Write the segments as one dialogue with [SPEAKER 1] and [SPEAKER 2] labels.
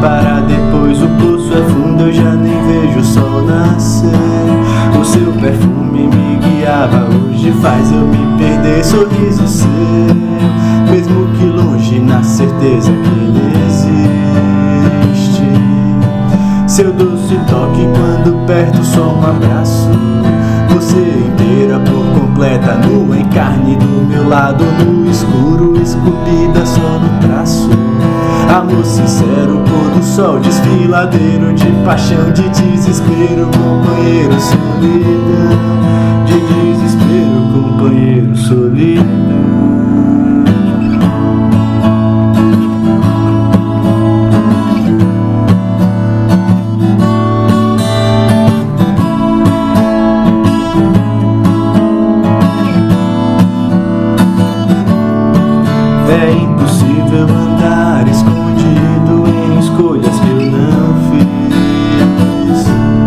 [SPEAKER 1] para depois o poço é fundo, eu já nem vejo o sol nascer. O seu perfume me guiava, hoje faz eu me perder. Sorriso seu, mesmo que longe, na certeza que ele existe. Seu doce toque quando perto, só um abraço. Você inteira por completa, nua em carne do meu lado, no escuro, esculpida só no traço. Amor sincero, pôr do sol, desfiladeiro de paixão, de desespero, companheiro, solidão. De desespero, companheiro, solidão. É impossível andar escondido em escolhas que eu não fiz.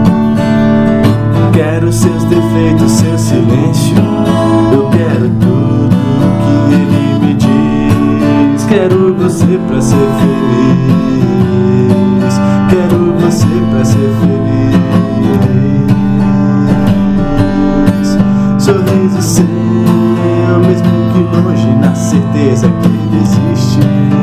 [SPEAKER 1] Quero seus defeitos, seu silêncio. Eu quero tudo que ele me diz. Quero você pra ser feliz. Quero você pra ser feliz. Sorriso seu, mesmo que longe, na certeza que ele existe.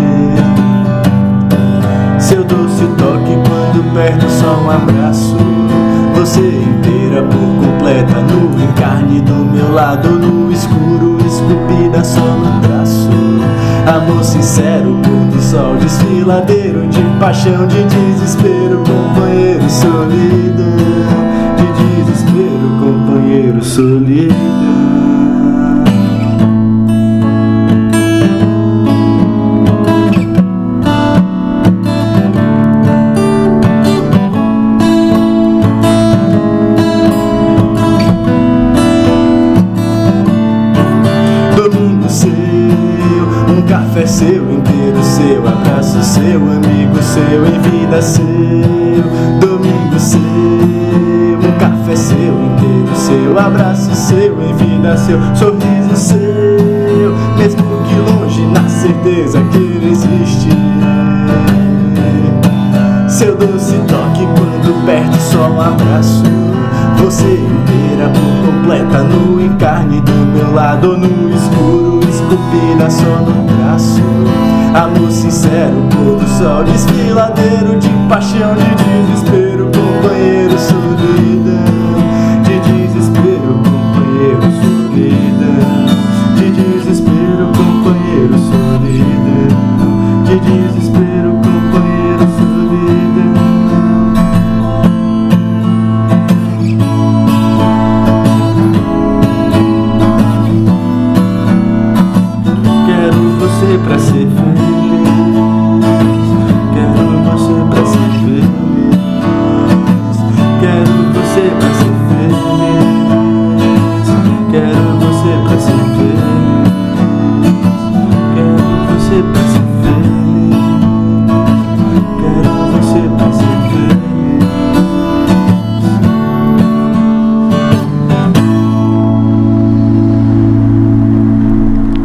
[SPEAKER 1] Seu doce toque quando perto, só um abraço. Você inteira por completa, nua em carne do meu lado, no escuro, esculpida só no traço. Amor sincero, pôr do sol, desfiladeiro de paixão, de desespero, companheiro, solidão. De desespero, companheiro, solidão. Um café seu, inteiro seu, abraço seu, amigo seu, em vida seu. Domingo seu, um café seu, inteiro seu, abraço seu, em vida seu. Sorriso seu, mesmo que longe, na certeza que ele existe. Seu doce toque quando perto, só um abraço. Você inteira por completa, nua em carne do meu lado, no escuro, esculpida só no traço. Amor sincero, pôr do sol, desfiladeiro de paixão, de desespero, companheiro, solidão.